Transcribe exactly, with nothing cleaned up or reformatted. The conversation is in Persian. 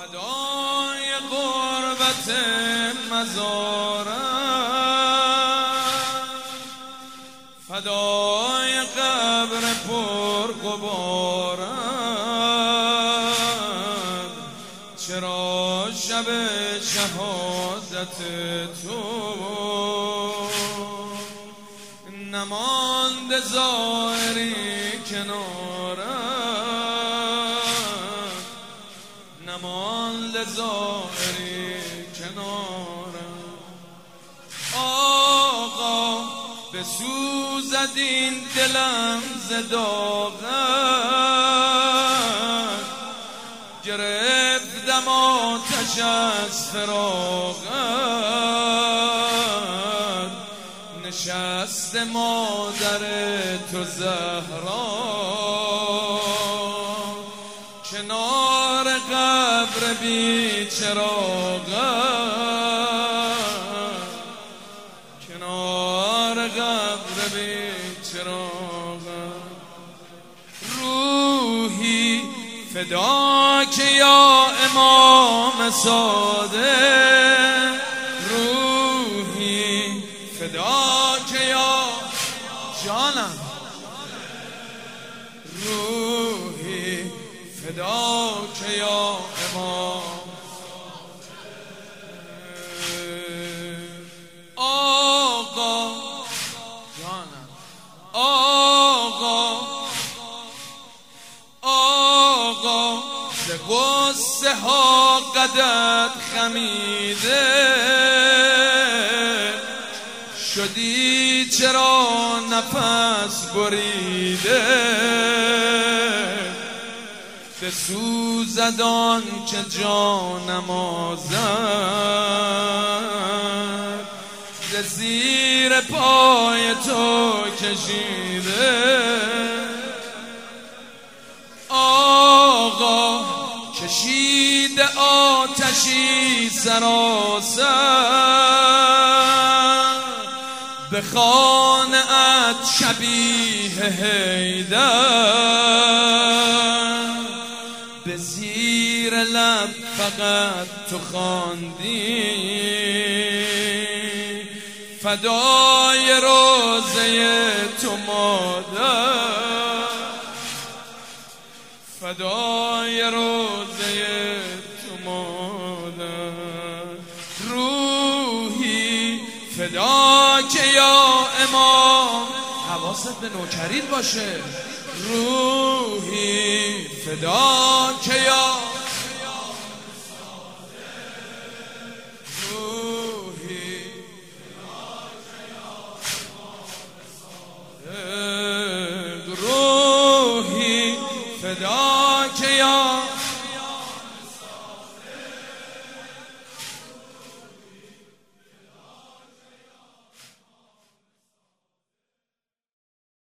فدای غربت مزارم، فدای قبر پر غبارم. چرا شب شهادت تو نمانده ظاهری کنارم، نمانده ظاهری کنارم. آقا بسوزد این دلم ز داغت، گرفتم آتش از فراقت. نشست مادر تو زهرا کنار قبر بی چراغت، کنار قبر بی چراغت. روحی فداک یا امام صادق، روحی فداک یا جانم، روحی فداک یا امام. آقا جانم، آقا آقا ز غصه ها قدت خمیده شدی، چرا نفس بریده. بسوزد آن که جانم آزد، ز زیر پای تو کشیده. آقا کشید آتشی سراسر، به خانه ات شبیه حیدر. به زیر لب فقط تو خواندی، فدای روضه تو مادر، فدای روضه تو مادر. روحی فداک یا امام، حواست به نوکرید باشه. روحی فداک